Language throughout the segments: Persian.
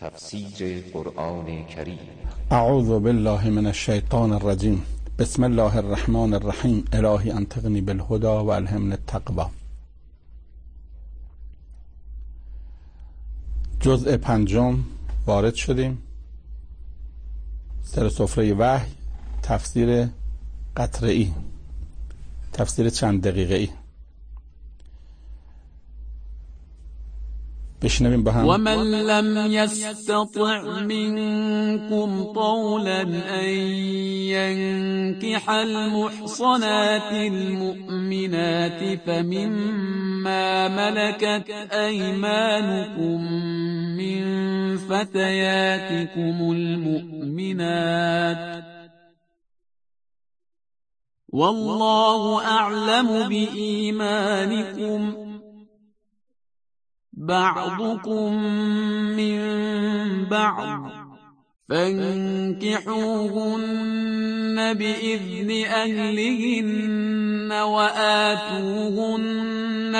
تفسیر قرآن کریم. اعوذ بالله من الشیطان الرجیم. بسم الله الرحمن الرحیم. الهی انطقنی بالهدى و الهمنی التقوی. جزء پنجم وارد شدیم. سر سفره وحی، تفسیر قطره‌ای، تفسیر چند دقیقه‌ای. بشنویم با هم. ومن لم يستطع منكم طولا أن ينكح المحصنات المؤمنات فمما ملكت أيمانكم من فتياتكم المؤمنات والله أعلم بإيمانكم بعضكم من بعض فانكحوهن بإذن أهلهن وآتوهن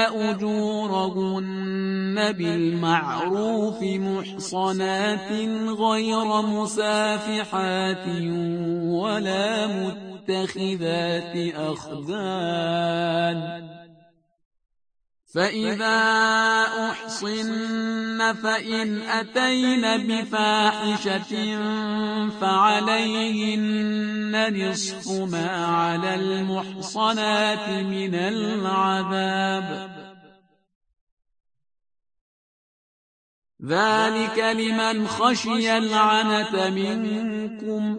أجورهن بالمعروف محصنات غير مسافحات ولا متخذات أخدان فإذا أحصن فإن أتين بفاحشة فعليهن نصف ما على المحصنات من العذاب ذلك لمن خشي العنة منكم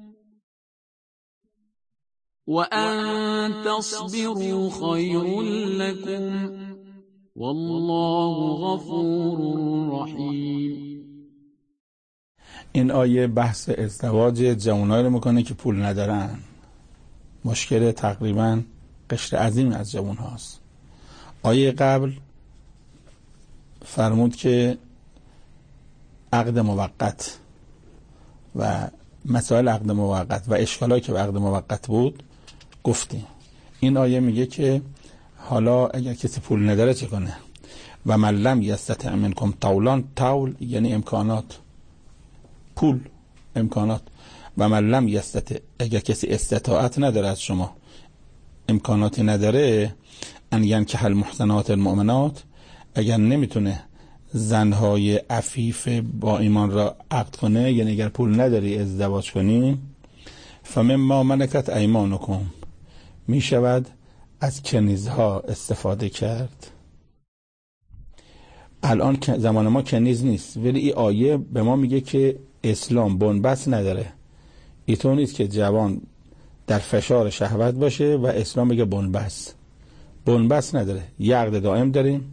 وأن تصبروا خير لكم والله غفور رحیم. این آیه بحث ازدواج جوانایی رو میکنه که پول ندارن. مشکل تقریبا قشر عظیم از جوان هاست. آیه قبل فرمود که عقد موقت و مسائل عقد موقت و اشکالایی که به عقد موقت بود گفتیم. این آیه میگه که حالا اگر کسی پول نداره چه کنه؟ و من لم یستطع منکم طولا، طول یعنی امکانات، پول امکانات. و من لم یستطع، اگر کسی استطاعت نداره از شما، امکاناتی نداره، ان ینکح المحصنات المؤمنات، اگر نمیتونه زنهای عفیف با ایمان را عقد کنه، یعنی اگر پول نداری ازدواج کنی، فمما ملکت ایمانکم، می شود از کنیزها استفاده کرد. الان زمان ما کنیز نیست، ولی این آیه به ما میگه که اسلام بنبست نداره. اینطور نیست که جوان در فشار شهوت باشه و اسلام بگه بنبست نداره. یه عقد دائم داریم.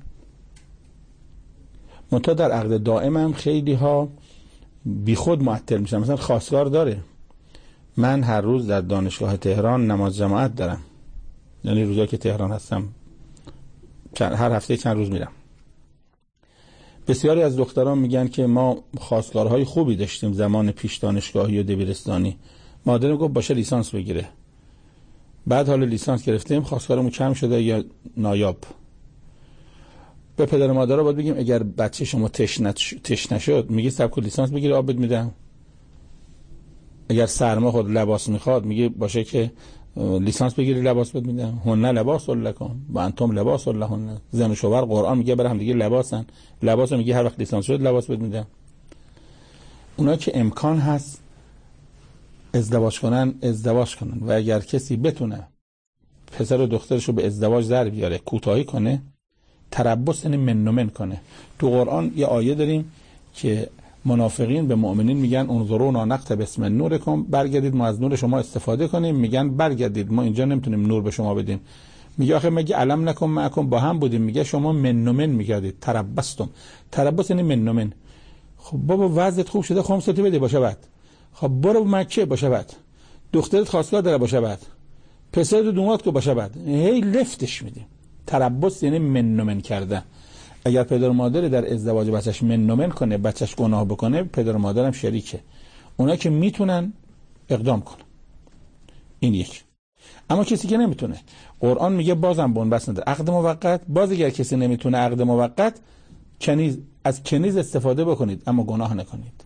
منتها در عقد دائم هم خیلی ها بی خود معطل میشن. مثلا خواستگار داره. من هر روز در دانشگاه تهران نماز جماعت دارم، یعنی روزایی که تهران هستم هر هفته چند روز میرم. بسیاری از دختران میگن که ما خواستگارهای خوبی داشتیم زمان پیش دانشگاهی و دبیرستانی. مادرم گفت باشه لیسانس بگیره. بعد حالا لیسانس گرفتیم، خواستگارمون کم شده یا نایاب. به پدر و مادرها باید بگیم اگر بچه شما تش نشد، میگه سبک لیسانس بگیره آب بد میدم. اگر سرما خود لباس میخواد، میگه باشه که لیسانس بگیری لباس بد میدم. هن لباس لکم و انتم لباس لهن. زن و شوهر قرآن میگه برای هم دیگه لباسن. لباس میگه هر وقت لیسانس شد لباس بد میدم. اونا که امکان هست ازدواج کنن و اگر کسی بتونه پسر و دخترشو به ازدواج در بیاره، کوتاهی کنه، تربص یعنی من کنه. تو قرآن یه آیه داریم که منافقین به مؤمنین میگن انظرونا نقتبس من نورکم، برگردید ما از نور شما استفاده کنیم. میگن برگردید ما اینجا نمیتونیم نور به شما بدیم. میگه آخه مگه علم نکن معکم، با هم بودیم. میگه شما من میگردید، تربستم. تربص یعنی من. خب بابا وضعت خوب شده، خمساتی بده باشه بعد. خب برو مکه باشه بعد. دخترت خواستگار داره باشه بعد. پسرت دومات کو باشه بعد. هی لفتش میدیم. تربص یعنی من کرده. اگر پدر و مادر در ازدواج بچهش من کنه، بچهش گناه بکنه، پدر و مادرم شریکه. اونا که میتونن اقدام کنن. این یک. اما کسی که نمیتونه، قرآن میگه بازم بنبست نداره. عقد موقت، باز اگر کسی نمیتونه عقد موقت، از کنیز استفاده بکنید اما گناه نکنید.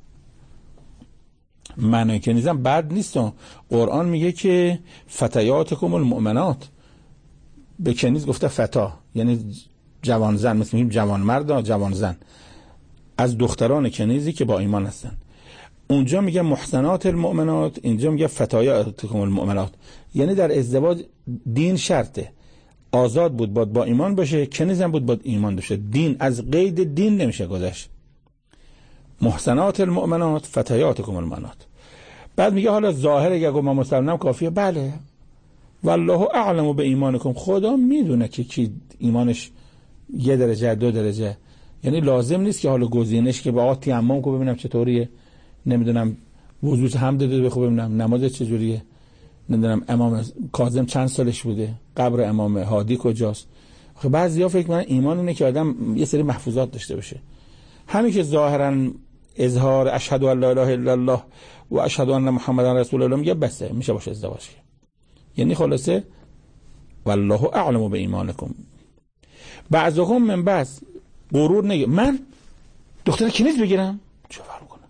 معنی کنیز هم بد نیست. قرآن میگه که فتیاتکم المؤمنات، به کنیز گفته فتا یعنی جوان زن، مثل میگیم جوان مرد جوان زن، از دختران کنیزی که با ایمان هستن. اونجا میگه محسنات المؤمنات، اینجا میگه فتیاتکم المؤمنات، یعنی در ازدواج دین شرطه. آزاد بود باید با ایمان باشه، کنیز هم بود باید ایمان باشه. دین از قید دین نمیشه گذشت. محسنات المؤمنات فتیاتکم المؤمنات. بعد میگه حالا ظاهر اگه ما مسلمانم کافیه؟ بله. والله اعلم به ایمانکم، خدا میدونه که کی ایمانش 1 درجه 2 درجه. یعنی لازم نیست که حالا گزینش که با تیمم کو ببینم چطوریه، نمیدونم وضو هم داده بخوام ببینم نماز چجوریه، نمیدونم امام کاظم چند سالش بوده، قبر امام هادی کجاست. خب بعضیا فکر می‌کنن ایمان اینه که آدم یه سری محفوظات داشته باشه. همین که ظاهرا اظهار اشهد ان لا اله الا الله و اشهد ان محمدن رسول الله میگه بسه، میشه باشه ازدواج. یعنی خلاصه والله اعلم به ایمانکم. بعضهم من بعض، غرور نگه من دختر کنیز بگیرم چه فرق کنه.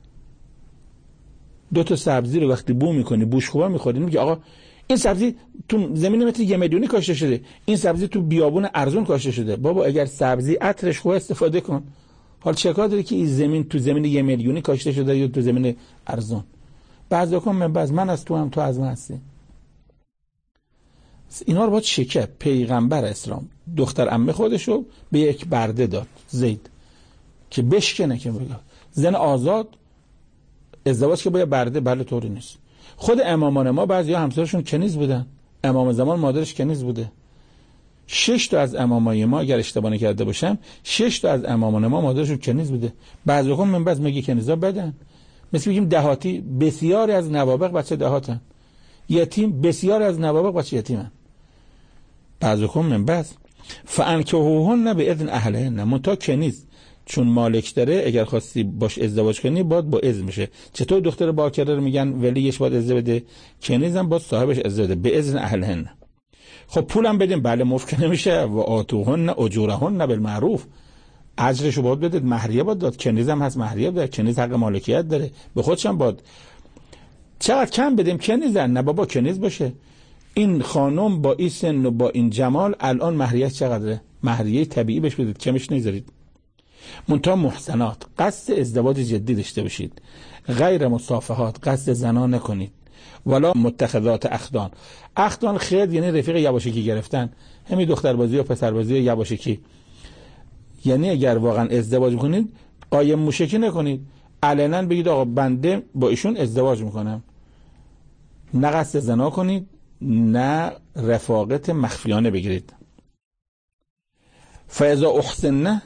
2 تا سبزی رو وقتی بو میکنی بوش خوبا میخوری، میگه آقا این سبزی تو زمین متر 1 میلیونی کاشته شده، این سبزی تو بیابون ارزون کاشته شده. بابا اگر سبزی عطرش خوب استفاده کن، حال چه کار داره که این زمین تو زمین 1 میلیونی کاشته شده یا تو زمین ارزون. بعضیکم من بعض، من از تو هم تو از من هستی. اینا رو باید شکر. پیغمبر اسلام دختر عمه خودشو به یک برده داد، زید، که بشکنه که بگه زن آزاد ازدواج که با یه برده. بله طوری نیست. خود امامان ما بعضیا همسرشون کنیز بودن، امام زمان مادرش کنیز بوده. 6 تا از امامای ما اگر اشتباه نکرده باشم 6 تا از امامان ما مادرشون کنیز بوده. بعضی‌ها من بعض میگه کنیزا بدن، مثل میگیم دهاتی، بسیاری از نوابغ بچه دهاتن، یتیم بسیاری از نوابغ بچه یتیمن. بعضی‌ها من بعض فانکحوهن باذن اهلهن، منتها کنیز چون مالک داره اگر خواستی باش ازدواج کنی باید با اذن میشه. چطور دختر باکره رو میگن ولیش باید اجازه بده، کنیزم باید صاحبش اجازه بده به اذن اهلهن. خب پولم بدیم، بله مفت نمیشه. و آتوهن اجورهن بالمعروف، اجرشو باید بدید، مهریه باید داد. کنیزم هست مهریه داره، کنیز حق مالکیت داره، به خودشم باید. چقدر کم بدیم کنیزن؟ نه بابا کنیز باشه. این خانم با این سن و با این جمال الان مهریه چقدره؟ مهریه طبیعی بهش بدید، کمش نذارید. منتها محسنات، قصد ازدواج جدی داشته باشید. غیر مصافحات، قصد زنا نکنید. ولا متخذات اخدان. اخدان خد یعنی رفیق یواشکی گرفتن، همین دختربازی و پسربازی و یواشکی. یعنی اگر واقعا ازدواج میکنید قایم موشکی نکنید، علنا بگید آقا بنده با ایشون ازدواج میکنم. نه قصد زنا کنید، نه رفاقت مخفیانه بگیرید. فاذا احسنه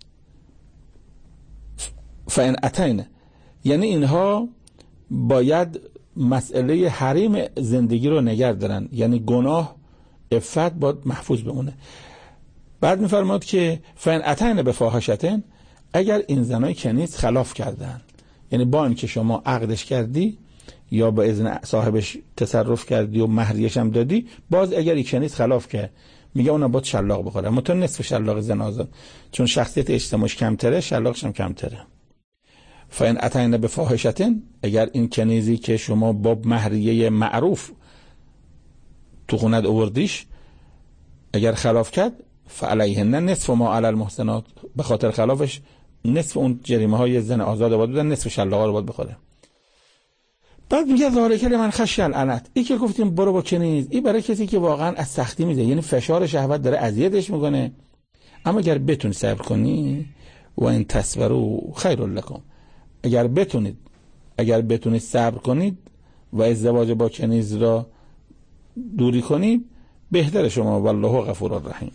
فان اتینه، یعنی اینها باید مسئله حریم زندگی رو نگه دارن، یعنی گناه عفت باید محفوظ بمونه. بعد میفرماد که فان اتینه بفاحشة، اگر این زنای کنیز خلاف کردن، یعنی با این که شما عقدش کردی یا با اذن صاحبش تصرف کردی و مهریش هم دادی، باز اگر این کنیز خلاف کرد میگه اونم باید شلاق بخوره. اما تو نصف شلاق زن آزاد، چون شخصیت اجتماعیش کمتره شلاقش هم کمتره. فان اتینه بفاحشة، اگر این کنیزی که شما با مهریه معروف تو خونت آوردیش اگر خلاف کرد، فعلیهن نصف ما علی المحسنات، به خاطر خلافش نصف اون جریمه های زن آزاد باید بدن، نصف شلاقا رو باید بخوره. بعد میگه ذالک لمن خشی العنت، این که گفتیم برو با کنیز، این برای کسی که واقعا از سختی میده، یعنی فشار شهوت داره اذیتش میکنه. اما اگر بتونی صبر کنی، و ان تصبروا خیر لکم، اگر بتونید صبر کنید و ازدواج با کنیز را دوری کنید، بهتر شما. والله غفور رحیم.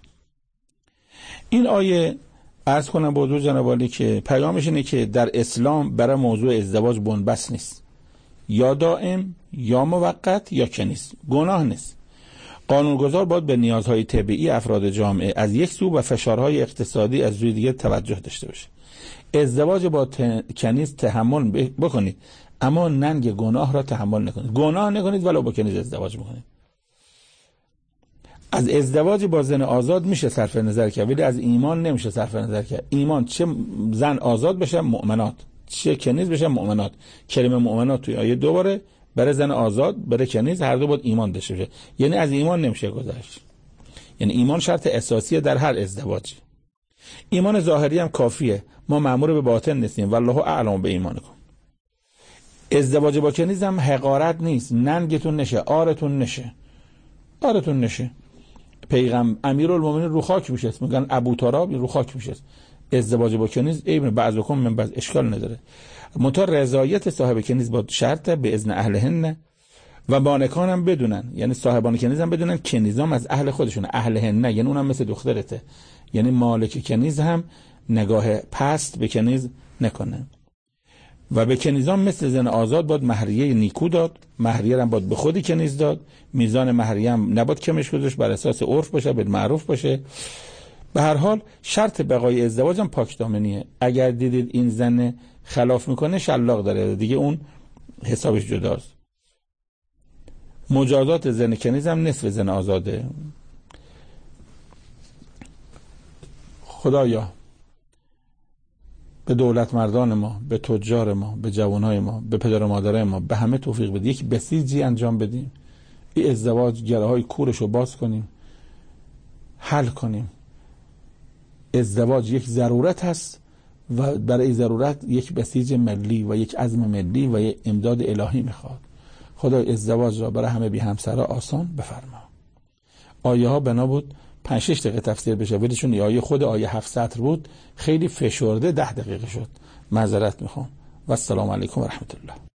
این آیه عرض کنم با حضور جناب عالی که پیامش اینه که در اسلام برای موضوع ازدواج بن‌بست نیست، یا دائم یا موقت یا کنیز، گناه نیست. قانونگذار باید به نیازهای طبیعی افراد جامعه از یک سو و فشارهای اقتصادی از سوی دیگه توجه داشته باشه. ازدواج با کنیز تحمل بکنید، اما ننگ گناه را تحمل نکنید. گناه نکنید ولو با کنیز ازدواج بکنید. از ازدواج با زن آزاد میشه صرف نظر کرد، ولی از ایمان نمیشه صرف نظر کرد. ایمان چه زن آزاد بشه مؤمنات، چه کنیز بشه مؤمنات. کلمه مؤمنات توی آیه دوباره برای زن آزاد، برای کنیز، هر دو باید ایمان داشته باشه. یعنی از ایمان نمیشه گذشت. یعنی ایمان شرط اساسیه در هر ازدواجی. ایمان ظاهری هم کافیه، ما مأمور به باطن نیستیم. والله اعلم به ایمانکم. ازدواج با کنیز هم حقارت نیست، ننگتون نشه، آرتون نشه. پیغمبر امیرالمومنین رو خاک میشه، میگن ابو تراب رو خاک میشه. ازدواج با کنیز ابن بعضکم من بعض اشکال نداره. منتها رضایت صاحب کنیز با شرط به اذن اهلهن و بانکان هم بدونن، یعنی صاحبان کنیز هم بدونن کنیزام از اهل خودشونه، اهلهن یعنی اونم مثل دخترته، یعنی مالک کنیز هم نگاه پست به کنیز نکنه. و به کنیزان مثل زن آزاد باید مهریه نیکو داد، مهریه هم باید به خودی کنیز داد، میزان مهریه هم نباید کمش گذاشت، بر اساس عرف باشه، به معروف باشه. به هر حال شرط بقای ازدواج هم پاک دامنیه. اگر دیدید این زن خلاف میکنه شلاق داره دیگه، اون حسابش جداست. مجازات زن کنیز هم نصف زن آزاده. خدایا به دولت مردان ما، به تجار ما، به جوانای ما، به پدر و مادرای ما، به همه توفیق بده. یک بسیجی انجام بدیم، این ازدواج گره های کورش رو باز کنیم، حل کنیم. ازدواج یک ضرورت هست و برای ضرورت یک بسیج ملی و یک عزم ملی و یک امداد الهی میخواد. خدا ازدواج را برای همه بی همسرا آسان بفرما. آیه ها بنا بود 5-6 دقیقه تفسیر بشه، ولی چون آیه خود آیه 7 سطر بود خیلی فشرده 10 دقیقه شد. معذرت میخوام و السلام علیکم و رحمت الله.